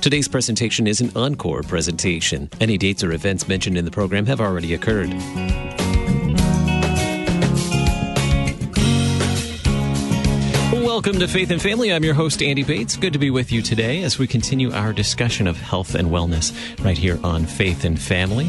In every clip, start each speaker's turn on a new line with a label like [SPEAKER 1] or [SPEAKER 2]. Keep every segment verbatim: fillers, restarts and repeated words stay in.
[SPEAKER 1] Today's presentation is an encore presentation. Any dates or events mentioned in the program have already occurred. Welcome to Faith and Family. I'm your host, Andy Bates. Good to be with you today as we continue our discussion of health and wellness right here on Faith and Family.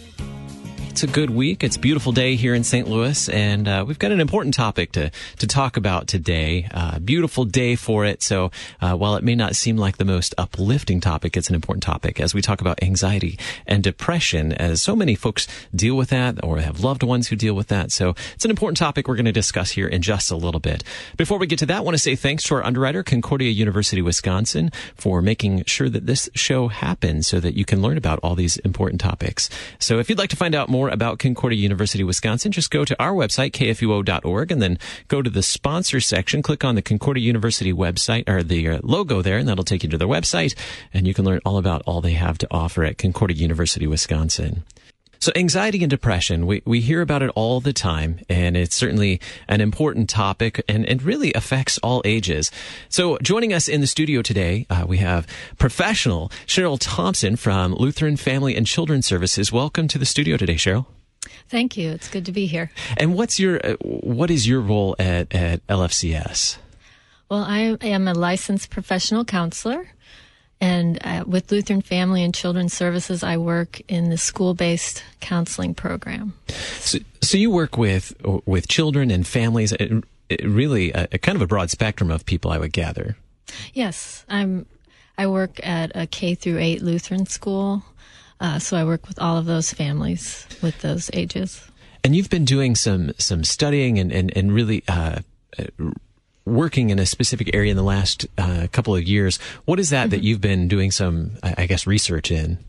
[SPEAKER 1] It's a good week. It's a beautiful day here in Saint Louis, and uh, we've got an important topic to to talk about today. Uh, beautiful day for it. So uh, while it may not seem like the most uplifting topic, it's an important topic as we talk about anxiety and depression, as so many folks deal with that or have loved ones who deal with that. So it's an important topic we're going to discuss here in just a little bit. Before we get to that, I want to say thanks to our underwriter, Concordia University, Wisconsin, for making sure that this show happens so that you can learn about all these important topics. So if you'd like to find out more about Concordia University, Wisconsin, just go to our website, K F U O dot org, and then go to the sponsor section, click on the Concordia University website, or the uh, logo there, and that'll take you to their website, and you can learn all about all they have to offer at Concordia University, Wisconsin. So anxiety and depression, we, we hear about it all the time, and it's certainly an important topic and, and really affects all ages. So joining us in the studio today, uh, we have professional Cheryl Thompson from Lutheran Family and Children's Services. Welcome to the studio today, Cheryl.
[SPEAKER 2] Thank you. It's good to be here.
[SPEAKER 1] And what's your uh, what is your role at, at L F C S?
[SPEAKER 2] Well, I am a licensed professional counselor. And uh, with Lutheran Family and Children's Services, I work in the school-based counseling program.
[SPEAKER 1] So, so you work with with children and families, it, it really a, a kind of a broad spectrum of people, I would gather.
[SPEAKER 2] Yes, I'm. I work at a K through eight Lutheran school, uh, so I work with all of those families with those ages.
[SPEAKER 1] And you've been doing some some studying and and and really. Uh, working in a specific area in the last uh, couple of years. What is that mm-hmm. that you've been doing some, I guess, research in?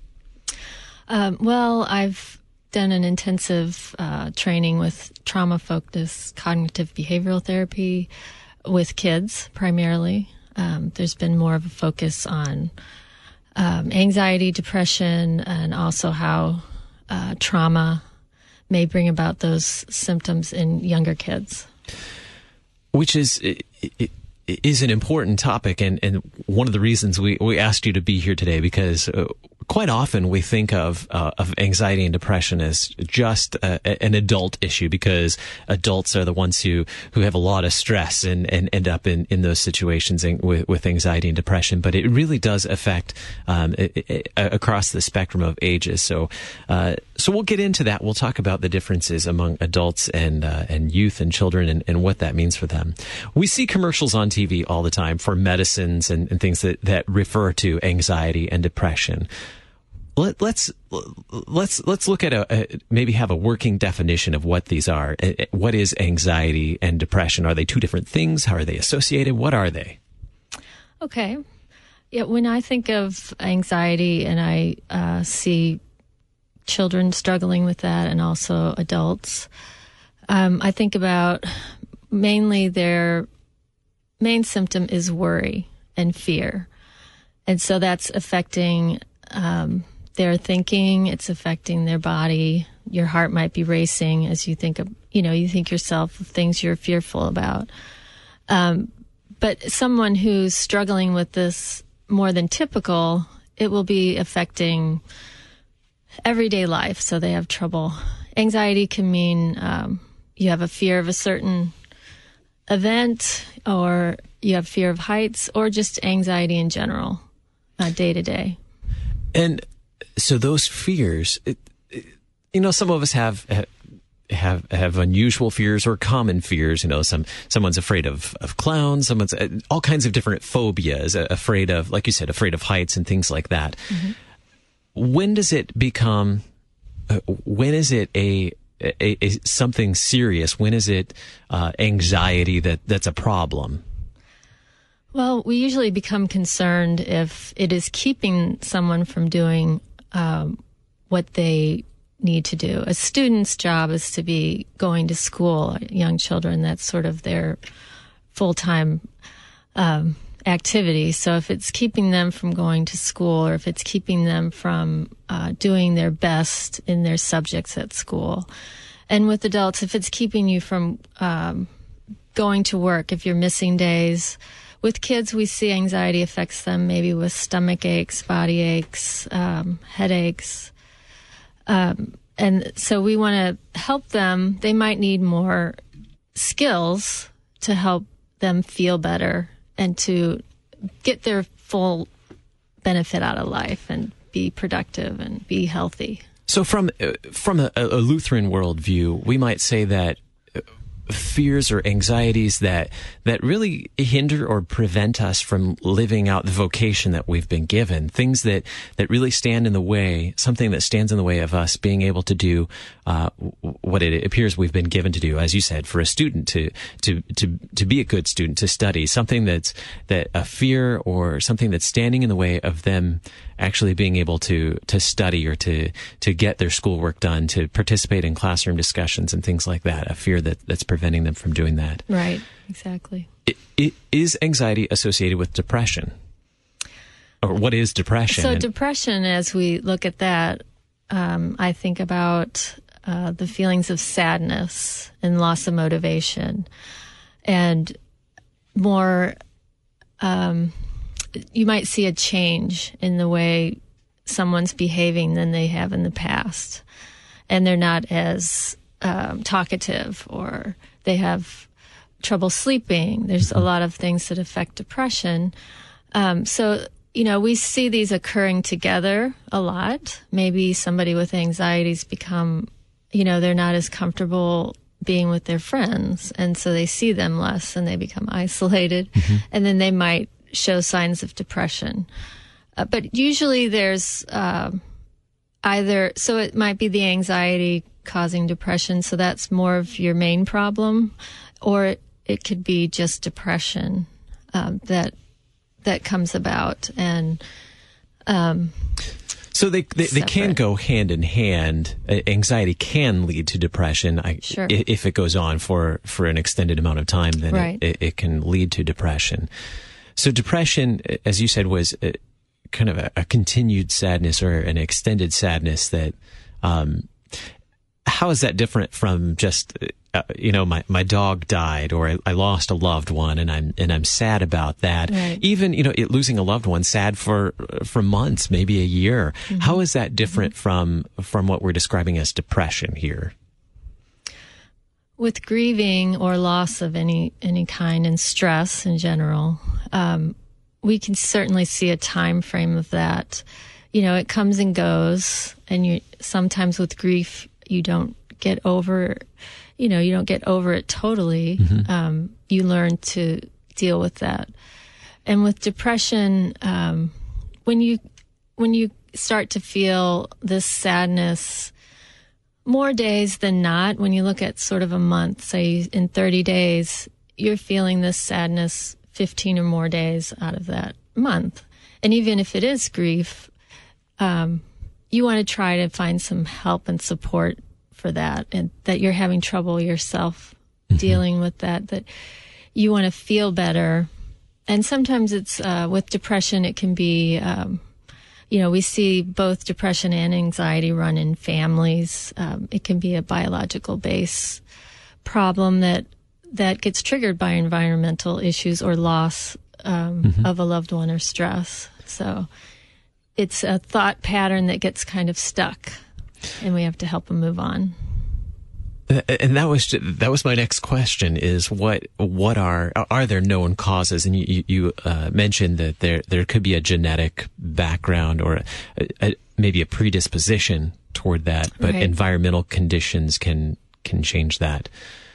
[SPEAKER 2] Um, well, I've done an intensive uh, training with trauma-focused cognitive behavioral therapy with kids, primarily. Um, there's been more of a focus on um, anxiety, depression, and also how uh, trauma may bring about those symptoms in younger kids.
[SPEAKER 1] Which is is an important topic, and, and one of the reasons we, we asked you to be here today, because uh, quite often we think of uh, of anxiety and depression as just a, an adult issue, because adults are the ones who, who have a lot of stress and, and end up in, in those situations with, with anxiety and depression. But it really does affect um, it, it, across the spectrum of ages. So uh, so we'll get into that. We'll talk about the differences among adults and uh, and youth and children, and, and what that means for them. We see commercials on T V all the time for medicines and, and things that, that refer to anxiety and depression. Let, let's let's let's look at a, a maybe have a working definition of what these are. What is anxiety and depression? Are they two different things? How are they associated? What are they?
[SPEAKER 2] Okay. Yeah, when I think of anxiety and I uh, see children struggling with that, and also adults, um, I think about mainly their main symptom is worry and fear. And so that's affecting um, their thinking. It's affecting their body. Your heart might be racing as you think of, you know, you think yourself of things you're fearful about. Um, but someone who's struggling with this more than typical, it will be affecting everyday life. So they have trouble. Anxiety can mean um, you have a fear of a certain event, or you have fear of heights, or just anxiety in general, uh, day to day.
[SPEAKER 1] And so those fears, it, it, you know, some of us have have have unusual fears or common fears. You know, some someone's afraid of of clowns, someone's uh, all kinds of different phobias, uh, afraid of, like you said, afraid of heights and things like that. Mm-hmm. When does it become? Uh, when is it a A, a, something serious? When is it uh, anxiety that, that's a problem?
[SPEAKER 2] Well, we usually become concerned if it is keeping someone from doing um, what they need to do. A student's job is to be going to school, young children. That's sort of their full-time um, activity. So if it's keeping them from going to school, or if it's keeping them from uh, doing their best in their subjects at school. And with adults, if it's keeping you from um, going to work, if you're missing days, with kids, we see anxiety affects them maybe with stomach aches, body aches, um, headaches. Um, and so we want to help them. They might need more skills to help them feel better and to get their full benefit out of life and be productive and be healthy.
[SPEAKER 1] So from uh, from a, a Lutheran worldview, we might say that fears or anxieties that that really hinder or prevent us from living out the vocation that we've been given, things that that really stand in the way, something that stands in the way of us being able to do uh, what it appears we've been given to do, as you said, for a student to to to to be a good student, to study, something that's that a fear or something that's standing in the way of them actually being able to to study or to to get their schoolwork done, to participate in classroom discussions and things like that, a fear that that's preventing them from doing that.
[SPEAKER 2] Right, exactly.
[SPEAKER 1] It, it, is anxiety associated with depression? Or what is depression?
[SPEAKER 2] So depression, as we look at that, um, I think about uh, the feelings of sadness and loss of motivation and more... Um, you might see a change in the way someone's behaving than they have in the past. And they're not as um, talkative, or they have trouble sleeping. There's a lot of things that affect depression. Um, so, you know, we see these occurring together a lot. Maybe somebody with anxieties become, you know, they're not as comfortable being with their friends, and so they see them less and they become isolated. Mm-hmm. And then they might show signs of depression. Uh, but usually there's uh, either, so it might be the anxiety causing depression, so that's more of your main problem, or it, it could be just depression um, that that comes about. And um,
[SPEAKER 1] so they they, they can go hand in hand. Anxiety can lead to depression. I,
[SPEAKER 2] sure.
[SPEAKER 1] If it goes on for, for an extended amount of time, then
[SPEAKER 2] right.
[SPEAKER 1] it, it, it can lead to depression. So depression, as you said, was a, kind of a, a continued sadness or an extended sadness that, um, how is that different from just, uh, you know, my, my dog died, or I, I lost a loved one and I'm, and I'm sad about that.
[SPEAKER 2] Right.
[SPEAKER 1] Even, you know, it, losing a loved one, sad for, for months, maybe a year. Mm-hmm. How is that different mm-hmm. from, from what we're describing as depression here?
[SPEAKER 2] With grieving or loss of any any kind and stress in general, um, we can certainly see a time frame of that. You know, it comes and goes, and you sometimes with grief you don't get over, you know, you don't get over it totally. Mm-hmm. Um, you learn to deal with that. And with depression, um, when you when you start to feel this sadness, more days than not, when you look at sort of a month, say in thirty days, you're feeling this sadness fifteen or more days out of that month. And even if it is grief, um, you want to try to find some help and support for that, and that you're having trouble yourself mm-hmm. dealing with that, that you want to feel better. And sometimes it's uh, with depression, it can be... Um, You know, we see both depression and anxiety run in families. Um, it can be a biological base problem that that gets triggered by environmental issues or loss um, mm-hmm. of a loved one or stress. So it's a thought pattern that gets kind of stuck, and we have to help them move on.
[SPEAKER 1] And that was that was my next question: is what what are are there known causes? And you you uh, mentioned that there there could be a genetic background or a, a, maybe a predisposition toward that, but
[SPEAKER 2] right.
[SPEAKER 1] environmental conditions can can change that.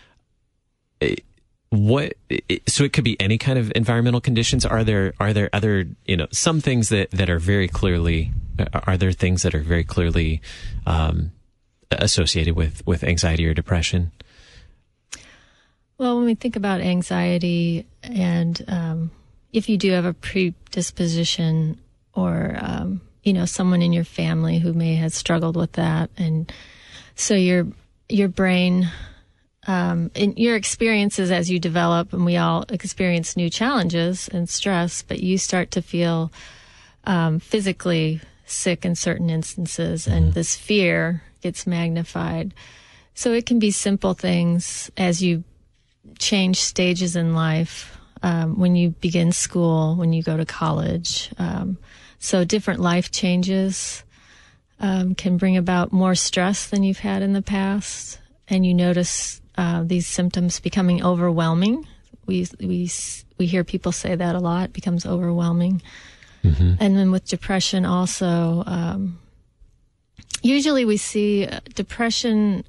[SPEAKER 1] What so it could be any kind of environmental conditions. Are there are there other you know some things that that are very clearly are there things that are very clearly um, associated with, with anxiety or depression?
[SPEAKER 2] Well, when we think about anxiety, and um, if you do have a predisposition or, um, you know, someone in your family who may have struggled with that, and so your your brain, um, and your experiences as you develop, and we all experience new challenges and stress, but you start to feel um, physically sick in certain instances, mm-hmm. and this fear gets magnified. So it can be simple things as you change stages in life. um, when you begin school, when you go to college. Um, so different life changes um, can bring about more stress than you've had in the past, and you notice uh, these symptoms becoming overwhelming. We we we hear people say that a lot. It becomes overwhelming. Mm-hmm. And then with depression also, um, usually we see depression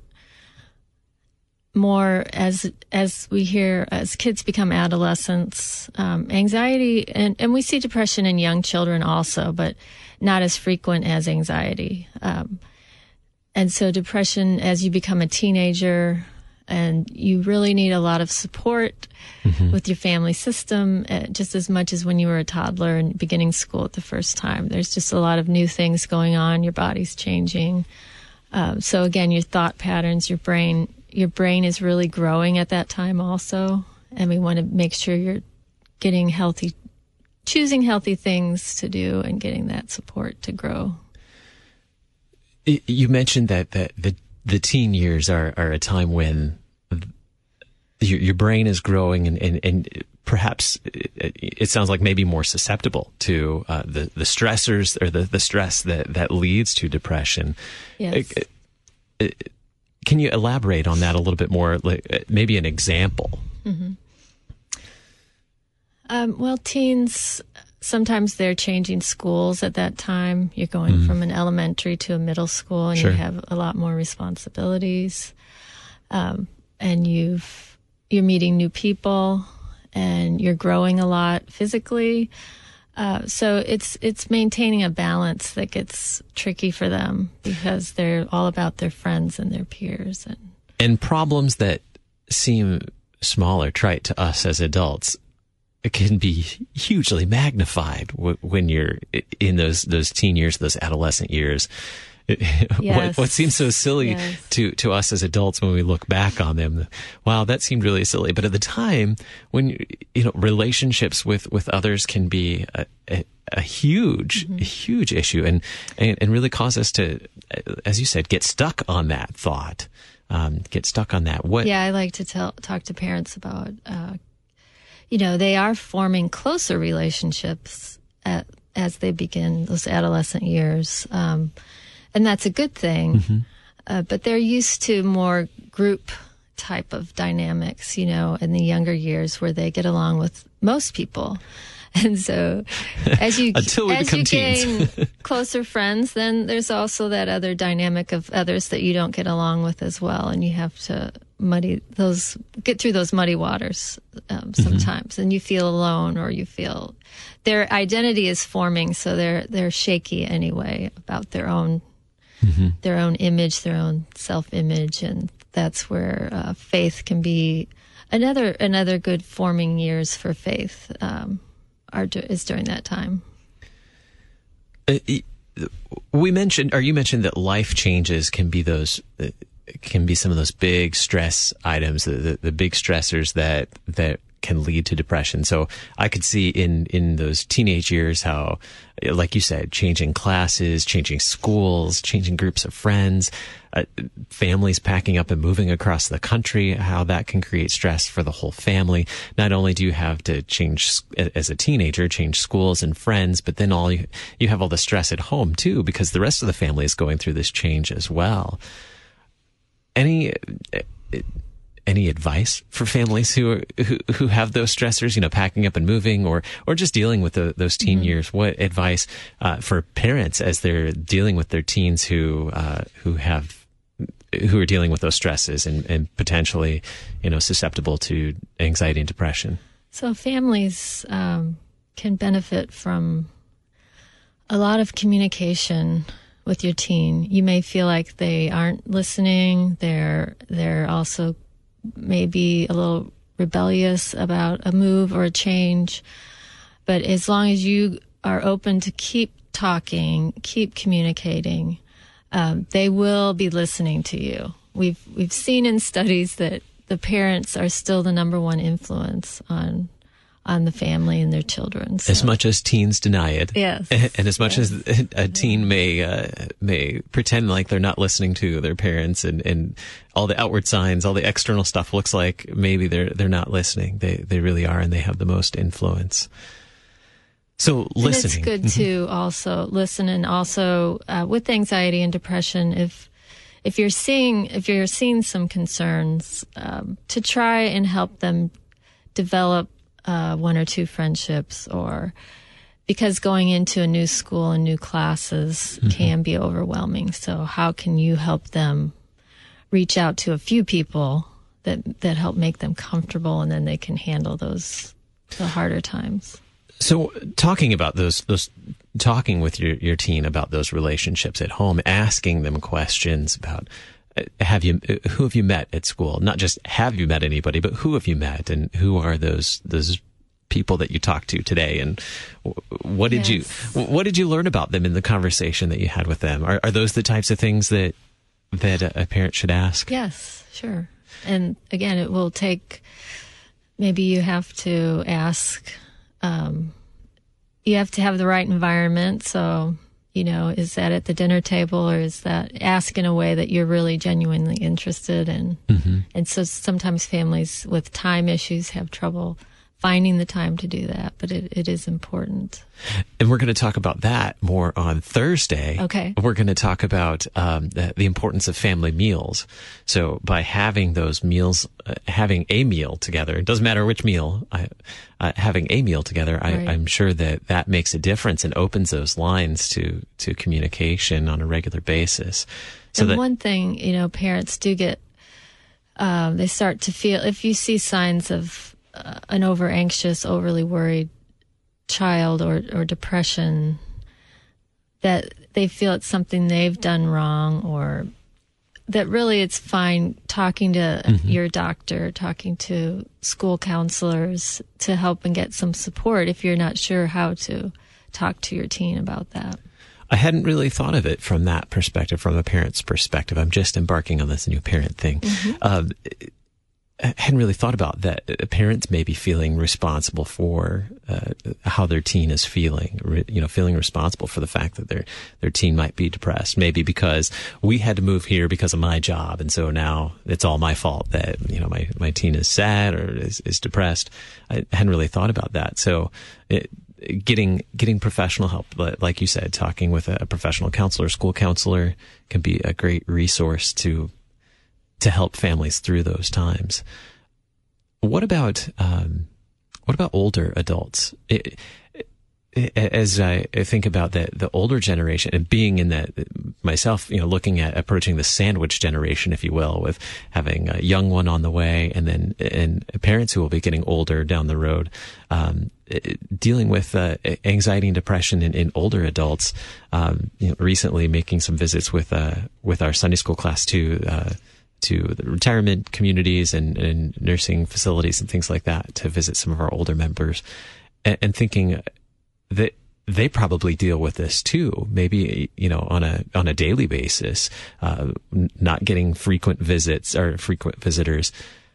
[SPEAKER 2] more as as we hear as kids become adolescents. Um, anxiety, and, and we see depression in young children also, but not as frequent as anxiety. Um, and so depression as you become a teenager, and you really need a lot of support mm-hmm. with your family system, uh, just as much as when you were a toddler and beginning school at the first time. There's just a lot of new things going on. Your body's changing. Um, so again, your thought patterns, your brain, your brain is really growing at that time also. And we want to make sure you're getting healthy, choosing healthy things to do and getting that support to grow.
[SPEAKER 1] You mentioned that, that the The teen years are, are a time when your, your brain is growing and, and, and perhaps it, it sounds like maybe more susceptible to uh, the, the stressors or the, the stress that, that leads to depression.
[SPEAKER 2] Yes.
[SPEAKER 1] Can you elaborate on that a little bit more? Like maybe an example?
[SPEAKER 2] Mm-hmm. Um, well, teens, sometimes they're changing schools at that time. You're going mm. from an elementary to a middle school, and sure. you have a lot more responsibilities. Um, and you've, you're meeting new people, and you're growing a lot physically. Uh, so it's it's maintaining a balance that gets tricky for them because they're all about their friends and their peers. And,
[SPEAKER 1] and problems that seem small or trite to us as adults, it can be hugely magnified w- when you're in those those teen years, those adolescent years.
[SPEAKER 2] Yes.
[SPEAKER 1] what, what seems so silly
[SPEAKER 2] yes.
[SPEAKER 1] to, to us as adults when we look back on them, wow, that seemed really silly. But at the time, when you know relationships with, with others can be a, a, a huge, mm-hmm. a huge issue, and, and and really cause us to, as you said, get stuck on that thought, um, get stuck on that. What?
[SPEAKER 2] Yeah, I like to tell talk to parents about. Uh, You know, they are forming closer relationships at, as they begin those adolescent years. Um, and that's a good thing. Mm-hmm. Uh, but they're used to more group type of dynamics, you know, in the younger years where they get along with most people. And so as you,
[SPEAKER 1] Until we
[SPEAKER 2] as
[SPEAKER 1] become
[SPEAKER 2] you
[SPEAKER 1] teens.
[SPEAKER 2] gain closer friends, then there's also that other dynamic of others that you don't get along with as well. And you have to muddy those, get through those muddy waters um, sometimes. Mm-hmm. And you feel alone, or you feel their identity is forming. So they're, they're shaky anyway about their own, mm-hmm. their own image, their own self-image. And that's where uh, faith can be another, another good forming years for faith. Um, Are, is during that time.
[SPEAKER 1] Uh, we mentioned, or you mentioned that life changes can be those, uh, can be some of those big stress items, the, the, the big stressors that that can lead to depression. So I could see in in those teenage years how, like you said, changing classes, changing schools, changing groups of friends, uh, families packing up and moving across the country, how that can create stress for the whole family. Not only do you have to change as a teenager, change schools and friends, but then all you, you have all the stress at home too, because the rest of the family is going through this change as well. Any, any advice for families who are, who, who have those stressors, you know, packing up and moving, or, or just dealing with the, those teen mm-hmm. years? What advice, uh, for parents as they're dealing with their teens who, uh, who have, who are dealing with those stresses and, and potentially, you know, susceptible to anxiety and depression?
[SPEAKER 2] So families, um, can benefit from a lot of communication with your teen. You may feel like they aren't listening. They're, they're also maybe a little rebellious about a move or a change. But as long as you are open to keep talking, keep communicating, um, they will be listening to you. We've, we've seen in studies that the parents are still the number one influence on, on the family and their children. So.
[SPEAKER 1] As much as teens deny it,
[SPEAKER 2] yes,
[SPEAKER 1] and as much
[SPEAKER 2] yes.
[SPEAKER 1] as a teen may uh, may pretend like they're not listening to their parents, and, and all the outward signs, all the external stuff looks like maybe they're they're not listening. They they really are, and they have the most influence. So listening,
[SPEAKER 2] and it's good to also listen, and also uh, with anxiety and depression, if if you're seeing if you're seeing some concerns, um, to try and help them develop uh, one or two friendships, or because going into a new school and new classes mm-hmm. can be overwhelming. So how can you help them reach out to a few people that that help make them comfortable, and then they can handle those the harder times.
[SPEAKER 1] So talking about those, those, talking with your, your teen about those relationships at home, asking them questions about, uh, have you, uh, who have you met at school? Not just have you met anybody, but who have you met, and who are those, those people that you talked to today? And what did yes. you, what did you learn about them in the conversation that you had with them? Are, are those the types of things that, that a, a parent should ask?
[SPEAKER 2] Yes, sure. And again, it will take, maybe you have to ask, Um, you have to have the right environment. So, you know, is that at the dinner table, or is that ask in a way that you're really genuinely interested in? Mm-hmm. And so sometimes families with time issues have trouble finding the time to do that, but it, it is important.
[SPEAKER 1] And we're going to talk about that more on Thursday.
[SPEAKER 2] Okay.
[SPEAKER 1] We're going to talk about um, the, the importance of family meals. So by having those meals, uh, having a meal together, it doesn't matter which meal, I, uh, having a meal together, I,
[SPEAKER 2] right.
[SPEAKER 1] I'm sure that that makes a difference and opens those lines to, to communication on a regular basis. So
[SPEAKER 2] and
[SPEAKER 1] that,
[SPEAKER 2] one thing, you know, parents do get, um, they start to feel, if you see signs of uh, an over anxious, overly worried child, or, or depression, that they feel it's something they've done wrong, or that really it's fine talking to mm-hmm. your doctor, talking to school counselors to help and get some support if you're not sure how to talk to your teen about that.
[SPEAKER 1] I hadn't really thought of it from that perspective, from a parent's perspective. I'm just embarking on this new parent thing. Mm-hmm. Um, I hadn't really thought about that. Parents may be feeling responsible for uh, how their teen is feeling, re- you know, feeling responsible for the fact that their their teen might be depressed. Maybe because we had to move here because of my job, and so now it's all my fault that, you know, my, my teen is sad or is, is depressed. I hadn't really thought about that. So it, getting getting professional help, like you said, talking with a professional counselor, school counselor, can be a great resource to to help families through those times. What about um, what about older adults? It, it, as I think about the the older generation, and being in that myself, you know, looking at approaching the sandwich generation, if you will, with having a young one on the way, and then and parents who will be getting older down the road, um, dealing with uh, anxiety and depression in, in older adults. Um, you know, recently making some visits with uh, with our Sunday school class too. Uh, to the retirement communities and, and nursing facilities and things like that, to visit some of our older members, and, and thinking that they probably deal with this too. Maybe, you know, on a, on a daily basis, uh, not getting frequent visits or frequent visitors.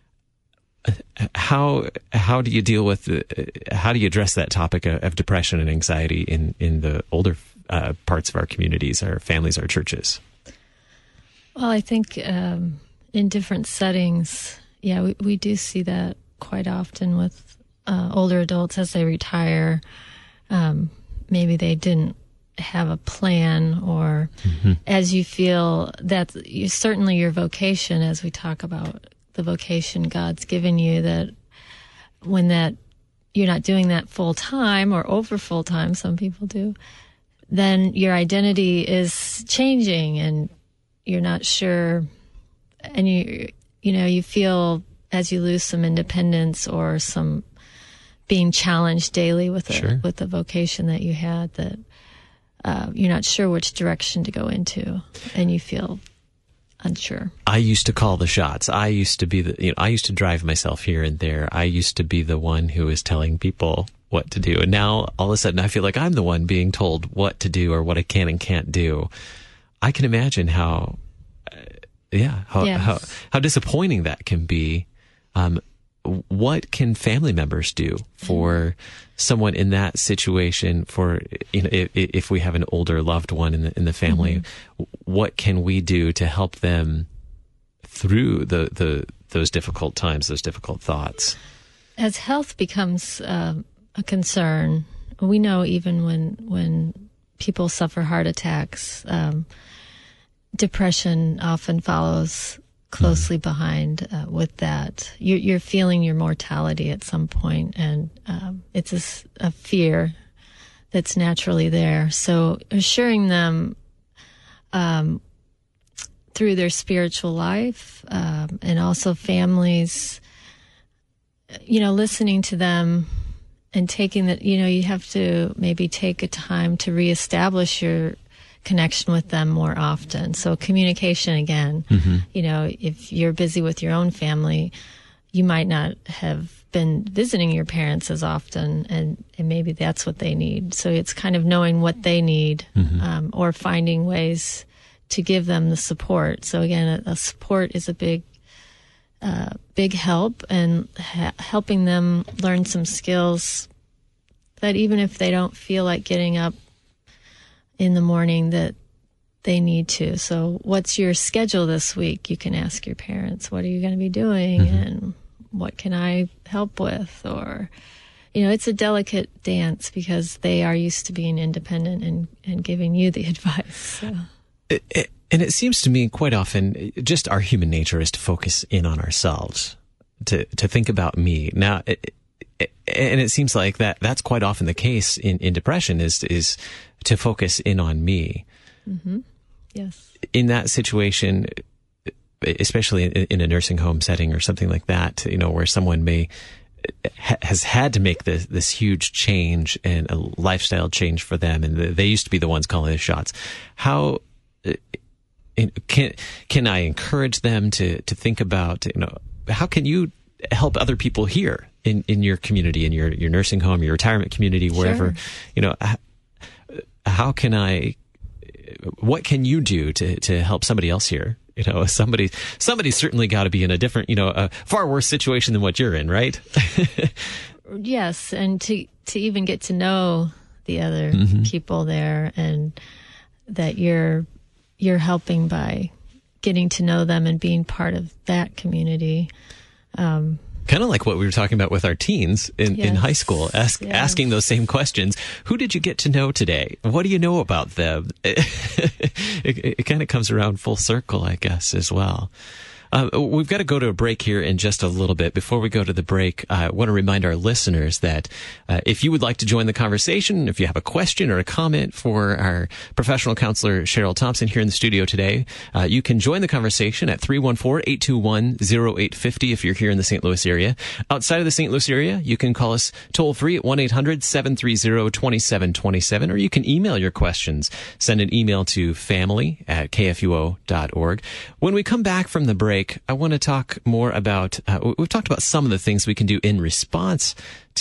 [SPEAKER 1] How, how do you deal with the, how do you address that topic of, of depression and anxiety in, in the older uh, parts of our communities, our families, our churches?
[SPEAKER 2] Well, I think, um, in different settings, yeah, we, we do see that quite often with uh, older adults as they retire. Um, maybe they didn't have a plan, or mm-hmm. as you feel that you, certainly your vocation, as we talk about the vocation God's given you, that when that you're not doing that full time or over full time, some people do, then your identity is changing, and you're not sure. And you, you know, you feel as you lose some independence or some being challenged daily with a,
[SPEAKER 1] sure.
[SPEAKER 2] with the vocation that you had, that uh, you're not sure which direction to go into, and you feel unsure.
[SPEAKER 1] I used to call the shots. I used to be the, you know, I used to drive myself here and there. I used to be the one who was telling people what to do. And now all of a sudden I feel like I'm the one being told what to do or what I can and can't do. I can imagine how, uh, yeah, how,
[SPEAKER 2] yes.
[SPEAKER 1] how, how disappointing that can be. Um, what can family members do for someone in that situation? For, you know, if, if we have an older loved one in the, in the family, mm-hmm. what can we do to help them through the, the those difficult times, those difficult thoughts?
[SPEAKER 2] As health becomes uh, a concern, we know even when when people suffer heart attacks, um, depression often follows closely mm. behind uh, with that. You're, you're feeling your mortality at some point, and um, it's a, a fear that's naturally there. So assuring them um, through their spiritual life um, and also families, you know, listening to them and taking that, you know, you have to maybe take a time to reestablish your connection with them more often. So communication again, mm-hmm. you know, if you're busy with your own family, you might not have been visiting your parents as often, and, and maybe that's what they need. So it's kind of knowing what they need, mm-hmm. um, or finding ways to give them the support. So again, a, a support is a big, uh, big help, and ha- helping them learn some skills that even if they don't feel like getting up in the morning, that they need to. So what's your schedule this week? You can ask your parents, what are you going to be doing? Mm-hmm. And what can I help with? Or, you know, it's a delicate dance because they are used to being independent and, and giving you the advice. So.
[SPEAKER 1] It, it, and it seems to me quite often just our human nature is to focus in on ourselves, to, to think about me. Now, it, it, and it seems like that that's quite often the case in, in depression is, is to focus in on me. Mm-hmm.
[SPEAKER 2] Yes.
[SPEAKER 1] In that situation, especially in, in a nursing home setting or something like that, you know, where someone may ha, has had to make this this huge change and a lifestyle change for them, and they used to be the ones calling the shots. How can can I encourage them to to think about, you know, how can you help other people here in, in your community, in your, your nursing home, your retirement community, wherever, sure. you know, how can I, what can you do to, to help somebody else here? You know, somebody, somebody's certainly got to be in a different, you know, a far worse situation than what you're in, right?
[SPEAKER 2] Yes. And to, to even get to know the other mm-hmm. people there, and that you're, you're helping by getting to know them and being part of that community. Um,
[SPEAKER 1] kind of like what we were talking about with our teens in, yes. in high school, ask, yes. asking those same questions. Who did you get to know today? What do you know about them? it, it, it kind of comes around full circle, I guess, as well. Uh, we've got to go to a break here in just a little bit. Before we go to the break, I want to remind our listeners that uh, if you would like to join the conversation, if you have a question or a comment for our professional counselor, Cheryl Thompson, here in the studio today, uh, you can join the conversation at three one four, eight two one, zero eight five zero if you're here in the Saint Louis area. Outside of the Saint Louis area, you can call us toll-free at one eight hundred, seven three zero, two seven two seven, or you can email your questions. Send an email to family at k f u o dot org. When we come back from the break, I want to talk more about, uh, we've talked about some of the things we can do in response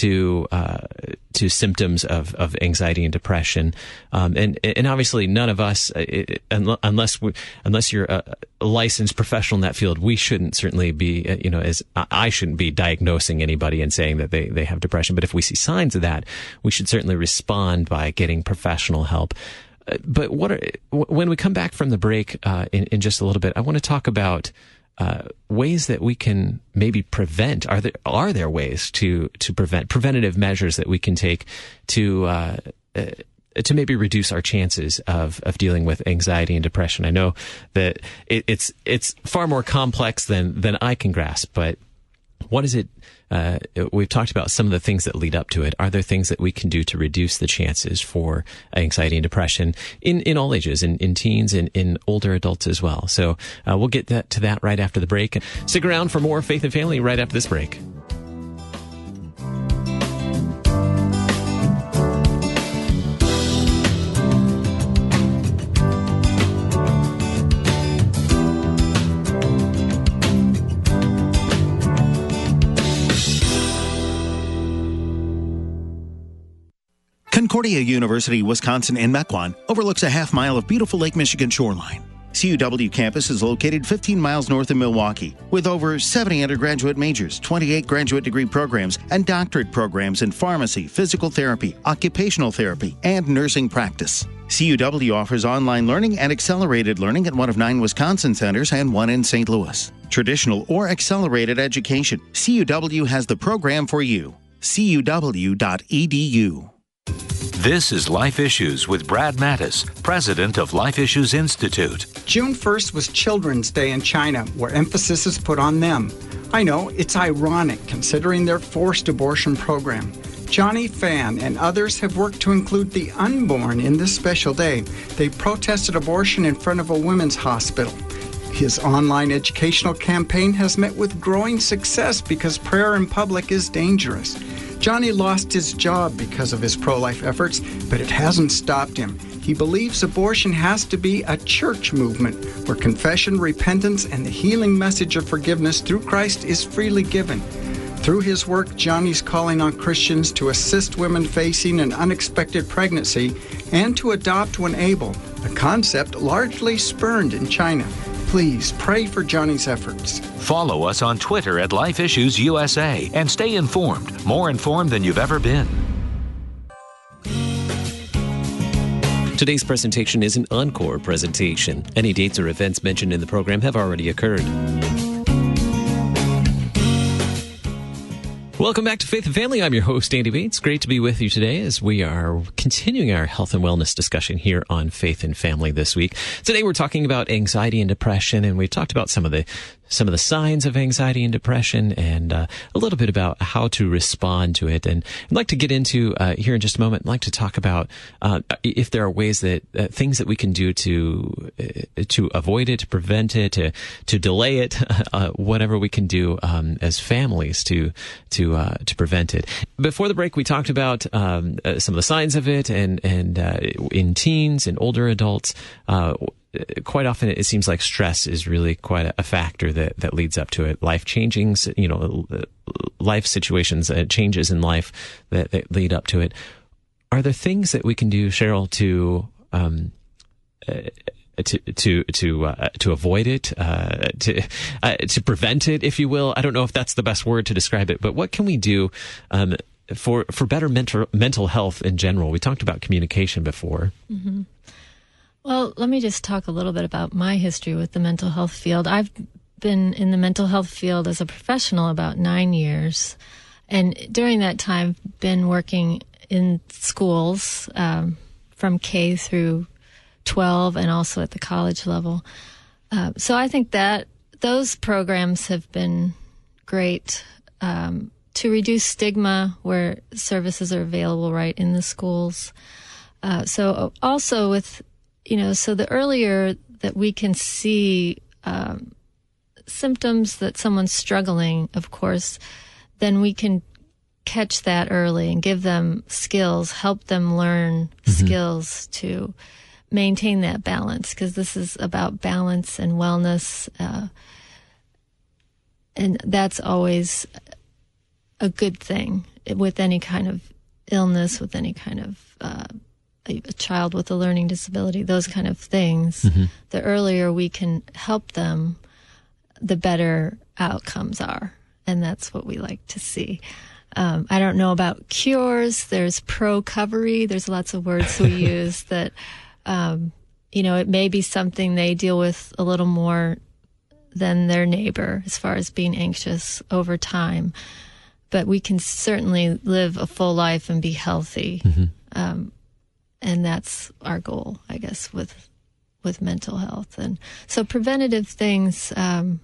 [SPEAKER 1] to uh, to symptoms of, of anxiety and depression. Um, and, and obviously none of us, uh, it, unless we, unless you're a, a licensed professional in that field, we shouldn't certainly be, uh, you know, as I shouldn't be diagnosing anybody and saying that they, they have depression. But if we see signs of that, we should certainly respond by getting professional help. But what are, when we come back from the break uh, in, in just a little bit, I want to talk about Uh, ways that we can maybe prevent. Are there are there ways to to prevent preventative measures that we can take to uh, uh, to maybe reduce our chances of of dealing with anxiety and depression? I know that it, it's it's far more complex than than I can grasp, but what is it? Uh, we've talked about some of the things that lead up to it. Are there things that we can do to reduce the chances for anxiety and depression in, in all ages, in, in teens and in older adults as well? So uh, we'll get that, to that right after the break. Stick around for more Faith and Family right after this break.
[SPEAKER 3] Concordia University, Wisconsin in Mequon overlooks a half mile of beautiful Lake Michigan shoreline. C U W campus is located fifteen miles north of Milwaukee, with over seventy undergraduate majors, twenty-eight graduate degree programs, and doctorate programs in pharmacy, physical therapy, occupational therapy, and nursing practice. C U W offers online learning and accelerated learning at one of nine Wisconsin centers and one in Saint Louis. Traditional or accelerated education, C U W has the program for you. C U W dot E D U.
[SPEAKER 4] This is Life Issues with Brad Mattis, president of Life Issues Institute.
[SPEAKER 5] June first was Children's Day in China, where emphasis is put on them. I know, it's ironic considering their forced abortion program. Johnny Fan and others have worked to include the unborn in this special day. They protested abortion in front of a women's hospital. His online educational campaign has met with growing success because prayer in public is dangerous. Johnny lost his job because of his pro-life efforts, but it hasn't stopped him. He believes abortion has to be a church movement where confession, repentance, and the healing message of forgiveness through Christ is freely given. Through his work, Johnny's calling on Christians to assist women facing an unexpected pregnancy and to adopt when able, a concept largely spurned in China. Please pray for Johnny's efforts.
[SPEAKER 4] Follow us on Twitter at Life Issues U S A and stay informed, more informed than you've ever been.
[SPEAKER 1] Today's presentation is an encore presentation. Any dates or events mentioned in the program have already occurred. Welcome back to Faith and Family. I'm your host, Andy Bates. Great to be with you today as we are continuing our health and wellness discussion here on Faith and Family this week. Today we're talking about anxiety and depression, and we've talked about some of the some of the signs of anxiety and depression and uh, a little bit about how to respond to it. And I'd like to get into uh, here in just a moment, I'd like to talk about uh, if there are ways that uh, things that we can do to uh, to avoid it, to prevent it, to to delay it, uh, whatever we can do um, as families to to uh, to prevent it. Before the break, we talked about um, uh, some of the signs of it, and and uh, in teens and older adults. Uh, Quite often, it seems like stress is really quite a factor that, that leads up to it. Life changing, you know, life situations, uh, changes in life that, that lead up to it. Are there things that we can do, Cheryl, to um, uh, to to to uh, to avoid it, uh, to uh, to prevent it, if you will? I don't know if that's the best word to describe it, but what can we do um, for for better mental mental health in general? We talked about communication before.
[SPEAKER 2] Mm-hmm. Well, let me just talk a little bit about my history with the mental health field. I've been in the mental health field as a professional about nine years. And during that time, been working in schools um, from K through twelve and also at the college level. Uh, so I think that those programs have been great um, to reduce stigma where services are available right in the schools. Uh, so also with You know, so the earlier that we can see um, symptoms that someone's struggling, of course, then we can catch that early and give them skills, help them learn mm-hmm. skills to maintain that balance, because this is about balance and wellness. Uh, and that's always a good thing with any kind of illness, with any kind of uh a child with a learning disability, those kind of things. Mm-hmm. The earlier we can help them, the better outcomes are. And that's what we like to see. Um, I don't know about cures. There's pro-covery. There's lots of words we use that, um, you know, it may be something they deal with a little more than their neighbor as far as being anxious over time. But we can certainly live a full life and be healthy. Mm-hmm. Um, And that's our goal, I guess, with with mental health. And so preventative things, um,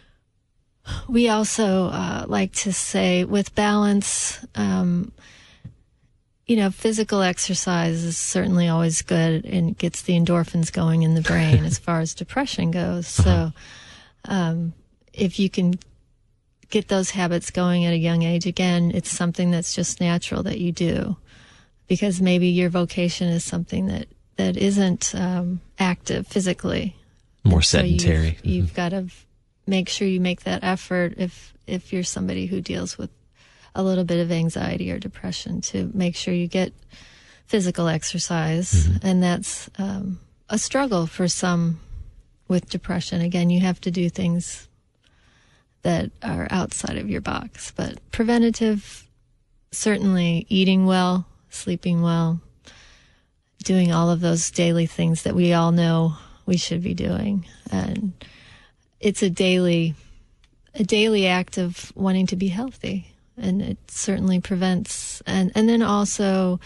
[SPEAKER 2] we also uh, like to say with balance, um, you know, physical exercise is certainly always good and gets the endorphins going in the brain as far as depression goes. So um, if you can get those habits going at a young age, again, it's something that's just natural that you do. Because maybe your vocation is something that, that isn't um, active physically.
[SPEAKER 1] More
[SPEAKER 2] so
[SPEAKER 1] sedentary.
[SPEAKER 2] You've,
[SPEAKER 1] mm-hmm.
[SPEAKER 2] you've got to make sure you make that effort if if you're somebody who deals with a little bit of anxiety or depression, to make sure you get physical exercise. Mm-hmm. And that's um, a struggle for some with depression. Again, you have to do things that are outside of your box. But preventative, certainly eating well, sleeping well, doing all of those daily things that we all know we should be doing. And it's a daily, a daily act of wanting to be healthy. And it certainly prevents. And, and then also,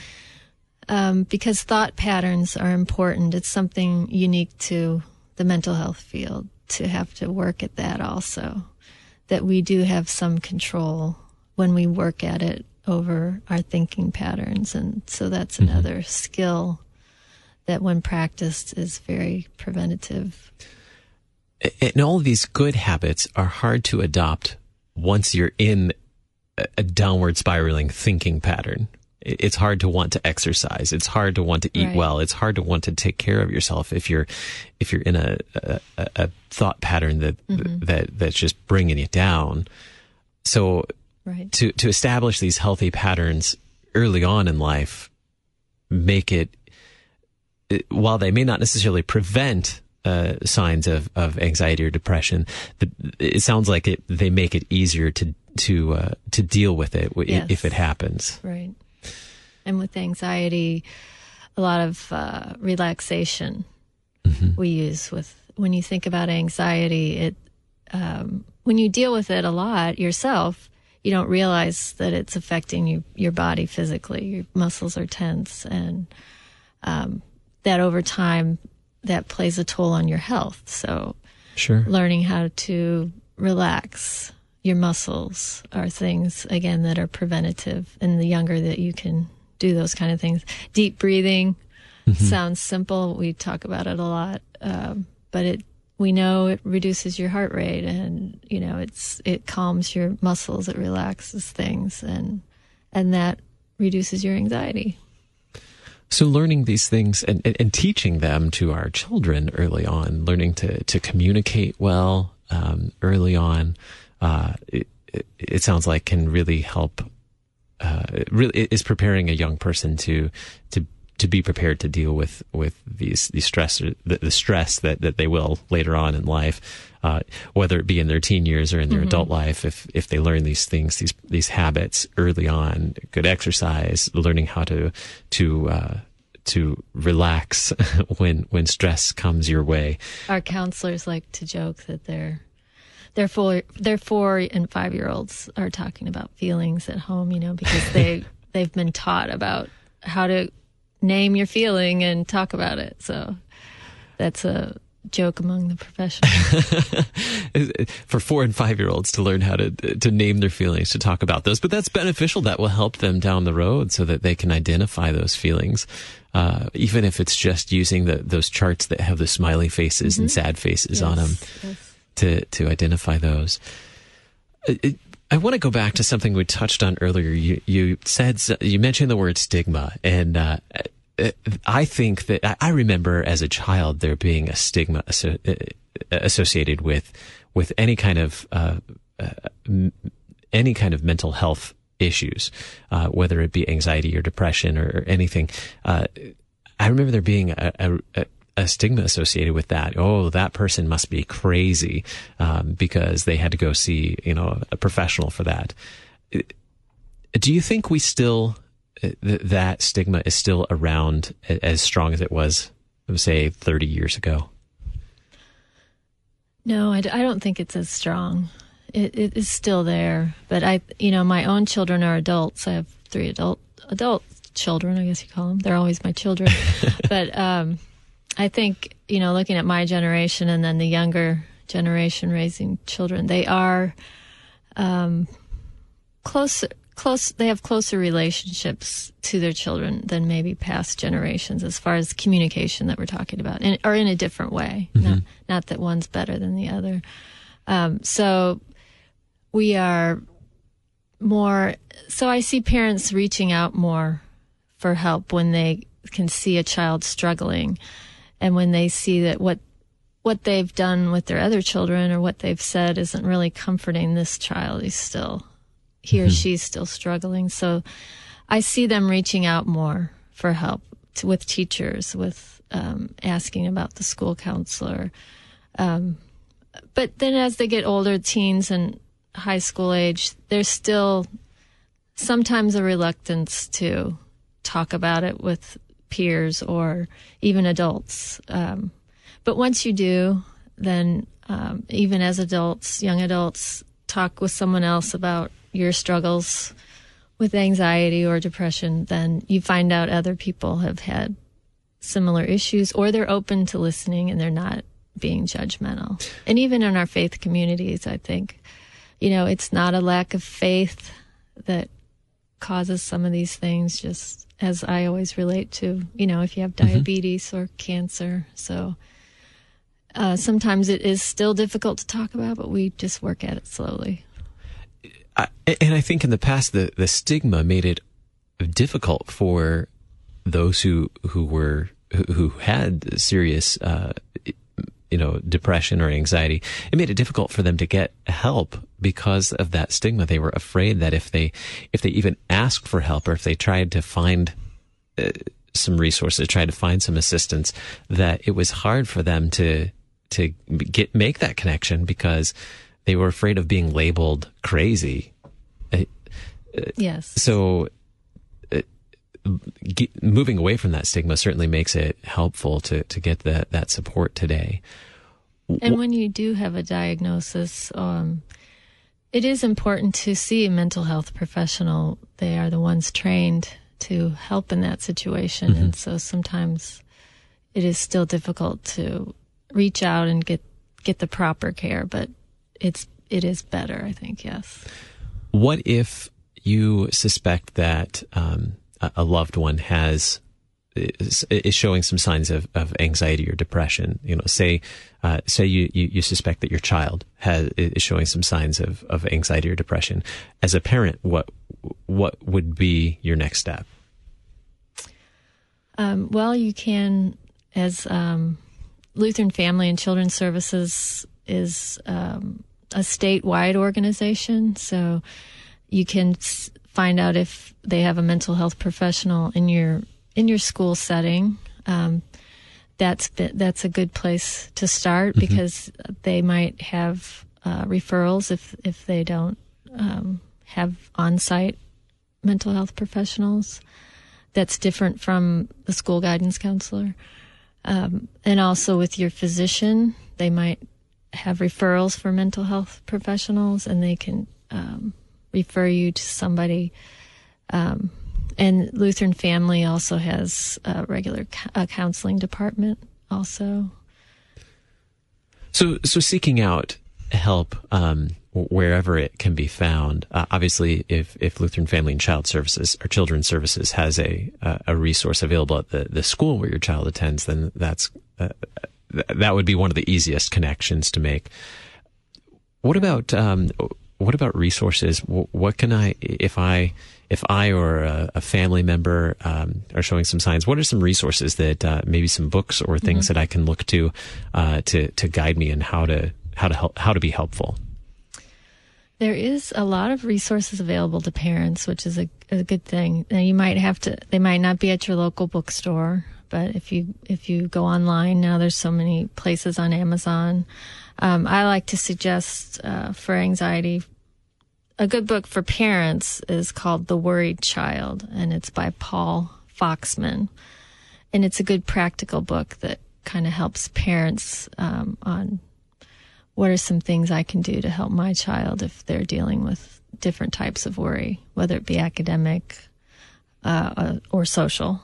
[SPEAKER 2] um, because thought patterns are important, it's something unique to the mental health field to have to work at that also, that we do have some control when we work at it over our thinking patterns. And so that's
[SPEAKER 1] Mm-hmm.
[SPEAKER 2] another skill that when practiced is very preventative.
[SPEAKER 1] And all of these good habits are hard to adopt once you're in a, a downward spiraling thinking pattern. It's hard to want to exercise. It's hard to want to eat
[SPEAKER 2] Right.
[SPEAKER 1] well. It's hard to want to take care of yourself if you're if you're in a a, a thought pattern that
[SPEAKER 2] Mm-hmm.
[SPEAKER 1] that that's just bringing you down. So
[SPEAKER 2] Right.
[SPEAKER 1] to to establish these healthy patterns early on in life, make it, while they may not necessarily prevent uh, signs of, of anxiety or depression, the, it sounds like it they make it easier to to uh, to deal with it w-
[SPEAKER 2] Yes.
[SPEAKER 1] if it happens.
[SPEAKER 2] Right. And with anxiety, a lot of uh, relaxation
[SPEAKER 1] Mm-hmm.
[SPEAKER 2] we use with, when you think about anxiety, it, um, when you deal with it a lot yourself, you don't realize that it's affecting you, your body physically. Your muscles are tense, and um, that over time, that plays a toll on your health. So
[SPEAKER 1] Sure.
[SPEAKER 2] learning how to relax your muscles are things, again, that are preventative. And the younger that you can do those kind of things. Deep breathing sounds simple. We talk about it a lot. Um, but it, we know it reduces your heart rate, and, you know, it's, it calms your muscles. It relaxes things, and, and that reduces your anxiety.
[SPEAKER 1] So learning these things and, and, and teaching them to our children early on, learning to, to communicate well um, early on, uh, it, it, it sounds like can really help. Uh, it really it is preparing a young person to to to be prepared to deal with with these these stress the, the stress that, that they will later on in life, uh, whether it be in their teen years or in their
[SPEAKER 2] Mm-hmm.
[SPEAKER 1] adult life. If if they learn these things, these these habits early on, good exercise, learning how to to uh, to relax when when stress comes your way.
[SPEAKER 2] Our counselors like to joke that they're they're four they're four and five year olds are talking about feelings at home, you know, because they they've been taught about how to name your feeling and talk about it. So that's a joke among the professionals.
[SPEAKER 1] For four and five year olds to learn how to to name their feelings, to talk about those, but that's beneficial. That will help them down the road so that they can identify those feelings. Uh, even if it's just using the, those charts that have the smiley faces and sad faces on them
[SPEAKER 2] Yes.
[SPEAKER 1] to, to identify those. It, it, I want to go back to something we touched on earlier. You, you said, you mentioned the word stigma, and, uh, I think that I remember as a child there being a stigma associated with, with any kind of, uh, any kind of mental health issues, uh, whether it be anxiety or depression or, or anything. Uh, I remember there being a, a, a stigma associated with that. Oh, that person must be crazy, um, because they had to go see, you know, a professional for that. Do you think we still, th- that stigma is still around as strong as it was, say, thirty years ago?
[SPEAKER 2] No, I, d- I don't think it's as strong. It, it is still there, but I, you know, my own children are adults. I have three adult adult children, I guess you call them. They're always my children. But um, I think, you know, looking at my generation and then the younger generation raising children, they are um, closer. Close, they have closer relationships to their children than maybe past generations, as far as communication that we're talking about, and or in a different way. Mm-hmm. Not, not that one's better than the other. Um, so we are more. So I see parents reaching out more for help when they can see a child struggling, and when they see that what what they've done with their other children or what they've said isn't really comforting this child. He's still. He or she's still struggling. So I see them reaching out more for help to, with teachers, with um, asking about the school counselor. Um, but then as they get older, teens and high school age, there's still sometimes a reluctance to talk about it with peers or even adults. Um, but once you do, then um, even as adults, young adults, talk with someone else about your struggles with anxiety or depression, then you find out other people have had similar issues, or they're open to listening and they're not being judgmental. And even in our faith communities, I think, you know, it's not a lack of faith that causes some of these things, just as I always relate to, you know, if you have diabetes mm-hmm. or cancer. So uh, sometimes it is still difficult to talk about, but we just work at it slowly.
[SPEAKER 1] I, and I think in the past, the, the stigma made it difficult for those who, who were, who, who had serious, uh, you know, depression or anxiety. It made it difficult for them to get help because of that stigma. They were afraid that if they, if they even asked for help, or if they tried to find uh, some resources, tried to find some assistance, that it was hard for them to, to get, make that connection because they were afraid of being labeled crazy. Uh,
[SPEAKER 2] yes.
[SPEAKER 1] So uh, get, moving away from that stigma certainly makes it helpful to, to get that, that support today.
[SPEAKER 2] And when you do have a diagnosis, um, it is important to see a mental health professional. They are the ones trained to help in that situation. Mm-hmm. And so sometimes it is still difficult to reach out and get, get the proper care, but it's, it is better, I think, yes.
[SPEAKER 1] What if you suspect that um, a loved one has is, is showing some signs of, of anxiety or depression? You know, say uh, say you, you, you suspect that your child has is showing some signs of, of anxiety or depression. As a parent, what what would be your next step?
[SPEAKER 2] Um, well, you can, as um, Lutheran Family and Children's Services is um, a statewide organization, so you can find out if they have a mental health professional in your in your school setting. Um, that's that's a good place to start, mm-hmm. because they might have uh, referrals if if they don't um, have on-site mental health professionals. That's different from the school guidance counselor, um, and also with your physician, they might have referrals for mental health professionals, and they can um, refer you to somebody. Um, and Lutheran Family also has a regular co- a counseling department also.
[SPEAKER 1] So, so seeking out help um, wherever it can be found. Uh, obviously, if, if Lutheran Family and Child Services or Children's Services has a uh, a resource available at the, the school where your child attends, then that's uh, that would be one of the easiest connections to make. What about um, what about resources? What can I, if I if I or a, a family member um, are showing some signs? What are some resources that uh, maybe some books or things mm-hmm. that I can look to uh, to to guide me in how to how to help how to be helpful?
[SPEAKER 2] There is a lot of resources available to parents, which is a, a good thing. Now, you might have to; they might not be at your local bookstore. But if you if you go online now, there's so many places on Amazon. Um, I like to suggest uh, for anxiety, a good book for parents is called The Worried Child, and it's by Paul Foxman. And it's a good practical book that kind of helps parents um, on what are some things I can do to help my child if they're dealing with different types of worry, whether it be academic uh, or social.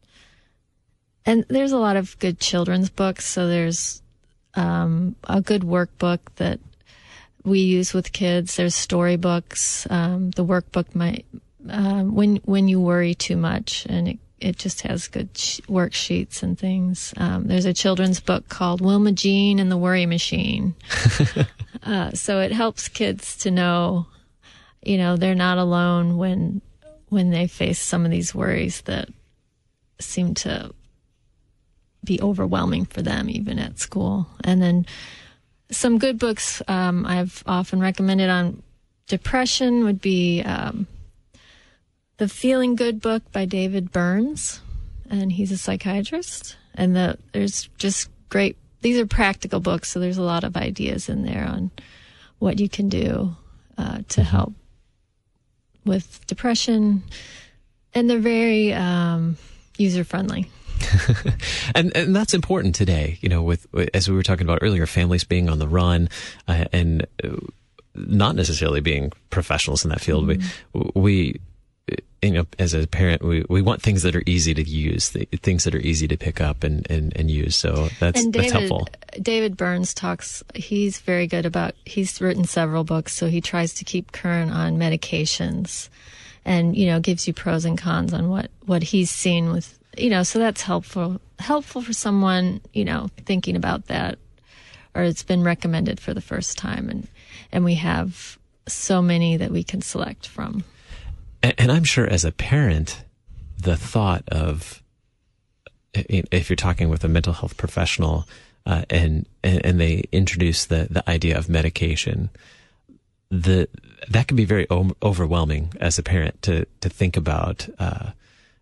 [SPEAKER 2] And there's a lot of good children's books. So there's um, a good workbook that we use with kids. There's storybooks. Um, the workbook might um, when when you worry too much, and it it just has good sh- worksheets and things. Um, there's a children's book called Wilma Jean and the Worry Machine. uh, so it helps kids to know, you know, they're not alone when when they face some of these worries that seem to be overwhelming for them, even at school. And then some good books um, I've often recommended on depression would be um, The Feeling Good book by David Burns, and he's a psychiatrist. And the, there's just great these are practical books, so there's a lot of ideas in there on what you can do uh, to mm-hmm. help with depression, and they're very um, user-friendly.
[SPEAKER 1] and and that's important today, you know, with, as we were talking about earlier, families being on the run uh, and not necessarily being professionals in that field. Mm-hmm. We, we, you know, as a parent, we, we want things that are easy to use, things that are easy to pick up and, and, and use. So that's,
[SPEAKER 2] and David,
[SPEAKER 1] that's helpful.
[SPEAKER 2] David Burns talks, he's very good about, he's written several books, so he tries to keep current on medications and, you know, gives you pros and cons on what, what he's seen with, you know, so that's helpful, helpful for someone, you know, thinking about that, or it's been recommended for the first time. And, and we have so many that we can select from.
[SPEAKER 1] And, and I'm sure as a parent, the thought of, if you're talking with a mental health professional, uh, and, and, and they introduce the, the idea of medication, the, that can be very o- overwhelming as a parent to, to think about, uh,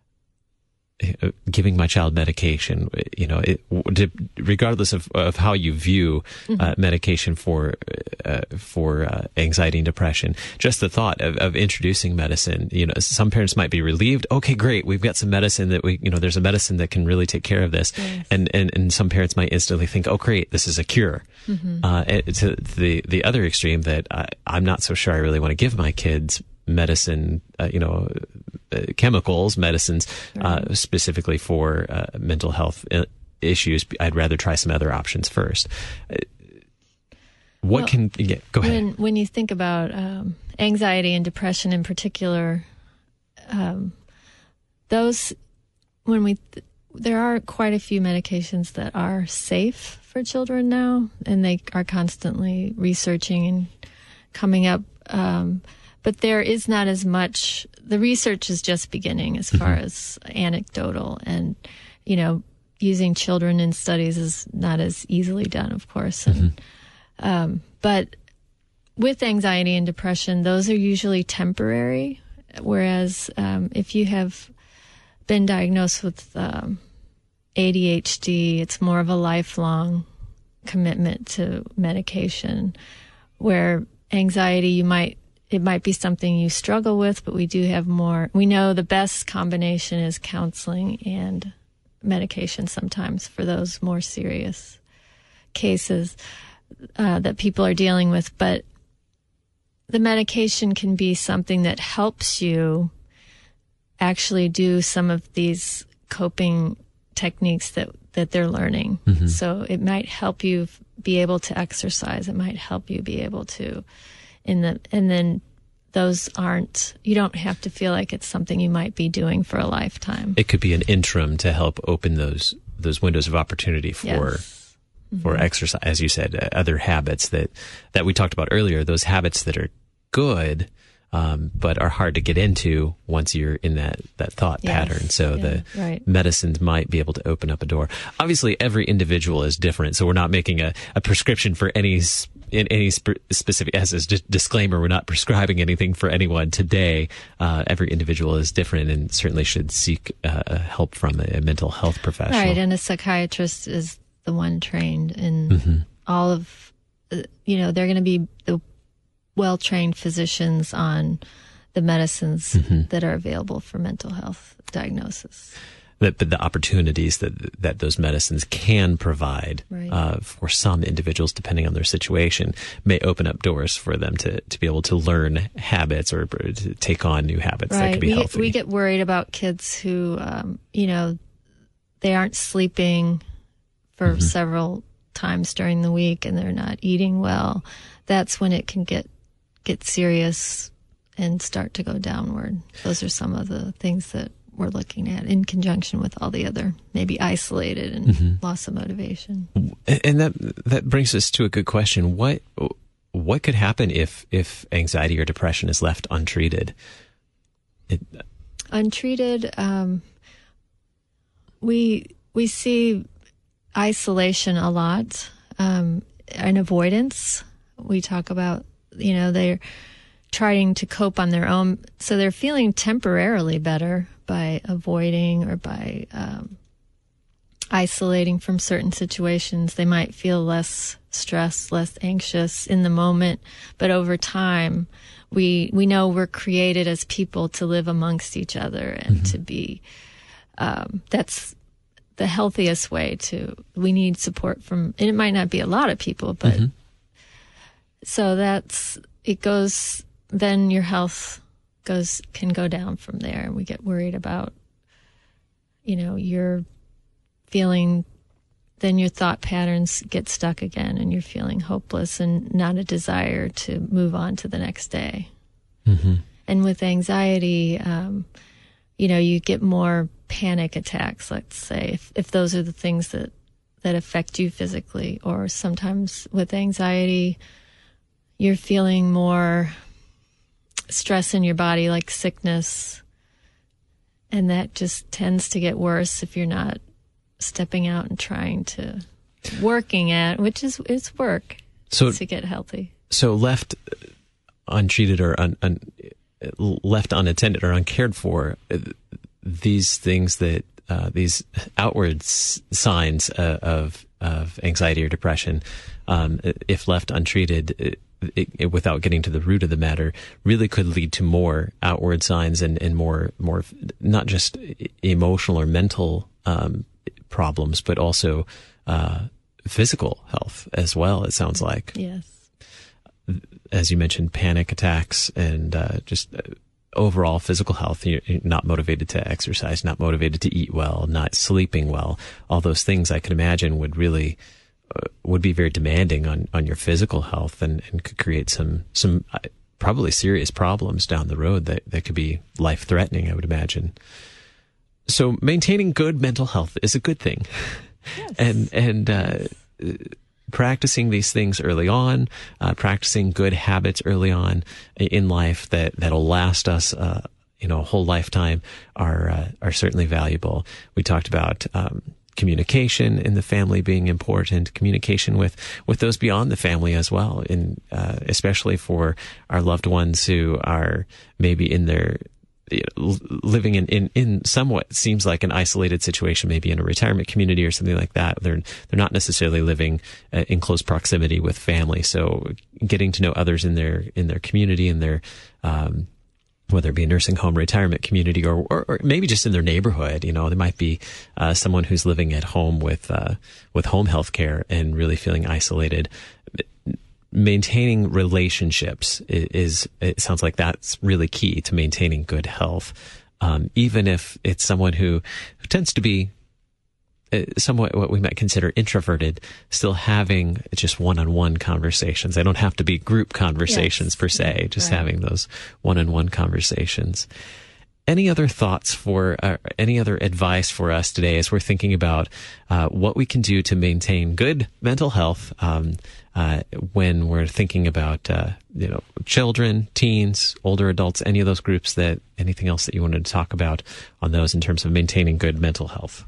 [SPEAKER 1] giving my child medication, you know, it, regardless of, of how you view mm-hmm. uh, medication for uh, for uh, anxiety and depression, just the thought of, of introducing medicine, you know, some parents might be relieved. Okay, great, we've got some medicine that we, you know, there's a medicine that can really take care of this, yes. and and and some parents might instantly think, oh, great, this is a cure. Mm-hmm. Uh, to the the other extreme, that I, I'm not so sure I really want to give my kids medicine, uh, you know, uh, chemicals, medicines, uh, right. specifically for uh, mental health issues. I'd rather try some other options first. Uh, what
[SPEAKER 2] well,
[SPEAKER 1] can, yeah, go ahead.
[SPEAKER 2] When, when you think about um, anxiety and depression in particular, um, those, when we, th- there are quite a few medications that are safe for children now, and they are constantly researching and coming up, um, but there is not as much, the research is just beginning as far mm-hmm. as anecdotal, and, you know, using children in studies is not as easily done, of course. And, mm-hmm. um, but with anxiety and depression, those are usually temporary, whereas um, if you have been diagnosed with um, A D H D, it's more of a lifelong commitment to medication, where anxiety, you might, it might be something you struggle with, but we do have more. We know the best combination is counseling and medication sometimes for those more serious cases uh, that people are dealing with. But the medication can be something that helps you actually do some of these coping techniques that, that they're learning. Mm-hmm. So it might help you be able to exercise. It might help you be able to in the, and then those aren't, you don't have to feel like it's something you might be doing for a lifetime.
[SPEAKER 1] It could be an interim to help open those, those windows of opportunity for, yes. mm-hmm. for exercise, as you said, uh, other habits that, that we talked about earlier, those habits that are good, um, but are hard to get into once you're in that, that thought yes. pattern. So yeah, the right. medicines might be able to open up a door. Obviously, every individual is different, so we're not making a, a prescription for any in any sp- specific, as a d- disclaimer, we're not prescribing anything for anyone today. Uh, every individual is different and certainly should seek uh, help from a, a mental health professional.
[SPEAKER 2] Right, and a psychiatrist is the one trained in mm-hmm. all of, uh, you know, they're going to be the well-trained physicians on the medicines mm-hmm. that are available for mental health diagnosis.
[SPEAKER 1] That, but the opportunities that that those medicines can provide right. uh, for some individuals, depending on their situation, may open up doors for them to, to be able to learn habits or to take on new habits
[SPEAKER 2] right.
[SPEAKER 1] that could be
[SPEAKER 2] we,
[SPEAKER 1] healthy.
[SPEAKER 2] We get worried about kids who, um, you know, they aren't sleeping for mm-hmm. several times during the week and they're not eating well. That's when it can get get serious and start to go downward. Those are some of the things that we're looking at in conjunction with all the other, maybe isolated and mm-hmm. loss of motivation.
[SPEAKER 1] And that that brings us to a good question. What what could happen if if anxiety or depression is left untreated? It,
[SPEAKER 2] untreated, um, we we see isolation a lot, um, and avoidance. We talk about, you know, they're trying to cope on their own, so they're feeling temporarily better by avoiding or by um, isolating from certain situations. They might feel less stressed, less anxious in the moment, but over time, we we know we're created as people to live amongst each other and mm-hmm. to be. Um, that's the healthiest way to. We need support from, and it might not be a lot of people, but mm-hmm. so that's it goes. Then your health goes can go down from there, and we get worried about, you know, your feeling. Then your thought patterns get stuck again, and you're feeling hopeless and not a desire to move on to the next day. Mm-hmm. And with anxiety, um, you know, you get more panic attacks, let's say, if, if those are the things that, that affect you physically. Or sometimes with anxiety, you're feeling more stress in your body, like sickness. And that just tends to get worse if you're not stepping out and trying to working at, which is it's work so, to get healthy. So
[SPEAKER 1] left untreated or un, un, left unattended or uncared for, these things that uh, these outward s- signs uh, of of anxiety or depression, um, if left untreated, it, it, it, without getting to the root of the matter, really could lead to more outward signs and, and more more not just emotional or mental um, problems, but also uh, physical health as well, it sounds like.
[SPEAKER 2] Yes.
[SPEAKER 1] As you mentioned, panic attacks and uh, just overall physical health. You're not motivated to exercise, not motivated to eat well, not sleeping well. All those things I can imagine would really uh, would be very demanding on, on your physical health and, and could create some some uh, probably serious problems down the road that, that could be life-threatening, I would imagine. So maintaining good mental health is a good thing. Yes. And, and, uh, practicing these things early on, uh, practicing good habits early on in life that, that'll last us, uh, you know, a whole lifetime are, uh, are certainly valuable. We talked about, um, communication in the family being important, communication with, with those beyond the family as well. And, uh, especially for our loved ones who are maybe in their, living in, in, in somewhat seems like an isolated situation, maybe in a retirement community or something like that. They're, they're not necessarily living uh, in close proximity with family. So getting to know others in their, in their community, in their, um, whether it be a nursing home, retirement community, or, or, or maybe just in their neighborhood, you know, there might be, uh, someone who's living at home with, uh, with home health care and really feeling isolated. Maintaining relationships is, it sounds like that's really key to maintaining good health. Um, even if it's someone who, who tends to be uh, somewhat what we might consider introverted, still having just one-on-one conversations. They don't have to be group conversations yes. per se, just right. having those one-on-one conversations. Any other thoughts for, uh, any other advice for us today as we're thinking about uh, what we can do to maintain good mental health um, uh, when we're thinking about, uh, you know, children, teens, older adults, any of those groups that, anything else that you wanted to talk about on those in terms of maintaining good mental health?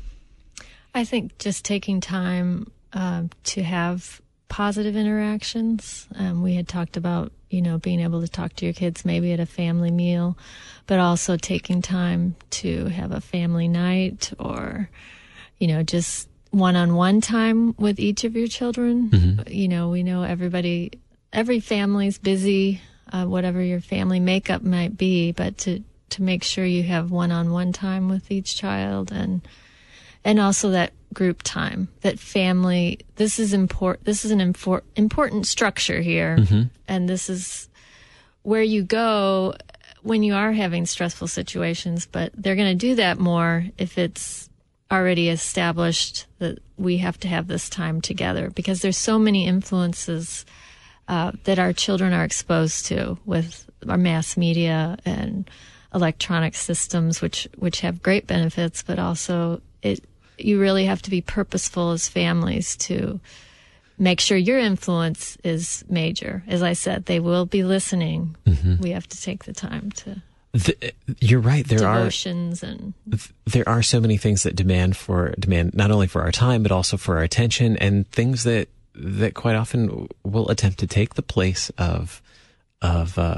[SPEAKER 2] I think just taking time uh, to have positive interactions. Um, we had talked about, you know, being able to talk to your kids maybe at a family meal, but also taking time to have a family night or, you know, just one-on-one time with each of your children. Mm-hmm. You know, we know everybody, every family's busy, uh, whatever your family makeup might be, but to, to make sure you have one-on-one time with each child and, and also that group time, that family, this is important, this is an import, important structure here. Mm-hmm. And this is where you go when you are having stressful situations, but they're going to do that more if it's already established that we have to have this time together, because there's so many influences uh, that our children are exposed to with our mass media and electronic systems, which, which have great benefits, but also it, you really have to be purposeful as families to make sure your influence is major. As I said, they will be listening. Mm-hmm. We have to take the time to.
[SPEAKER 1] The, you're right. There
[SPEAKER 2] devotions
[SPEAKER 1] are
[SPEAKER 2] and
[SPEAKER 1] there are so many things that demand for demand not only for our time but also for our attention, and things that that quite often will attempt to take the place of of uh,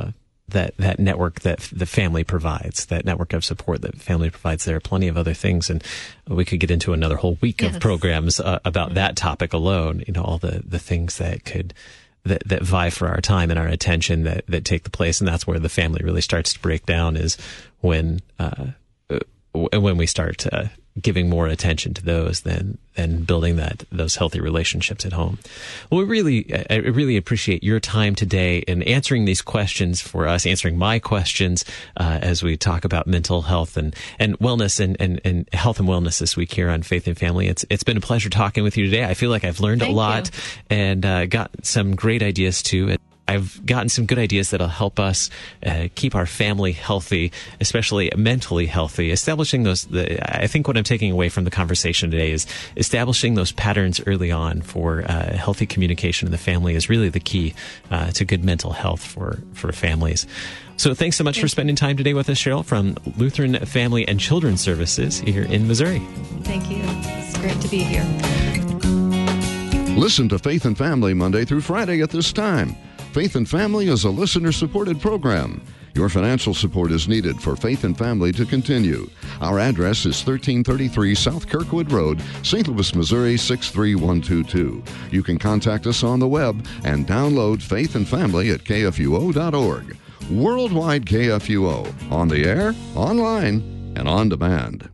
[SPEAKER 1] that that network that the family provides, that network of support that family provides. There are plenty of other things, and we could get into another whole week yes. of programs uh, about mm-hmm. that topic alone. You know, all the, the things that could that, that vie for our time and our attention that, that take the place, and that's where the family really starts to break down, is when uh, when we start uh, giving more attention to those than than building that those healthy relationships at home. Well, we really I really appreciate your time today in answering these questions for us, answering my questions uh, as we talk about mental health and and wellness and, and and health and wellness this week here on Faith and Family. It's it's been a pleasure talking with you today. I feel like I've learned
[SPEAKER 2] Thank
[SPEAKER 1] a lot
[SPEAKER 2] you.
[SPEAKER 1] and uh, got some great ideas too. I've gotten some good ideas that'll help us uh, keep our family healthy, especially mentally healthy. Establishing those, the, I think what I'm taking away from the conversation today is establishing those patterns early on for uh, healthy communication in the family is really the key uh, to good mental health for, for families. So thanks so much Thank for spending time today with us, Cheryl, from Lutheran Family and Children's Services here in Missouri.
[SPEAKER 2] Thank you. It's great to be here.
[SPEAKER 6] Listen to Faith and Family Monday through Friday at this time. Faith and Family is a listener-supported program. Your financial support is needed for Faith and Family to continue. Our address is thirteen thirty-three South Kirkwood Road, Saint Louis, Missouri six three one two two. You can contact us on the web and download Faith and Family at K F U O dot org. Worldwide K F U O, on the air, online, and on demand.